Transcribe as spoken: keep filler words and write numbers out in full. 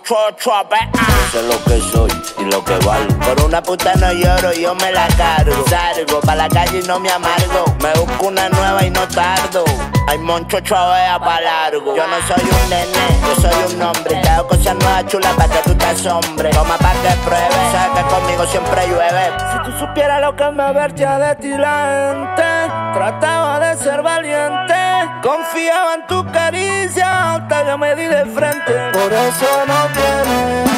ocho ocho a ver. Sé lo que soy y lo que valgo. Por una puta no lloro, yo me la cargo. Salgo pa' la calle y no me amargo. Me busco una nueva y no tardo. Hay moncho chavea pa' largo. Yo no soy un nene, yo soy un hombre. Te hago cosas nuevas chulas pa' que tú te asombres. Toma pa' que pruebes, sabes que conmigo siempre llueve. Si tú supieras lo que me advertía de ti la gente, trataba de ser valiente, confiaba en tu caricia hasta que me di de frente. Por eso no tienes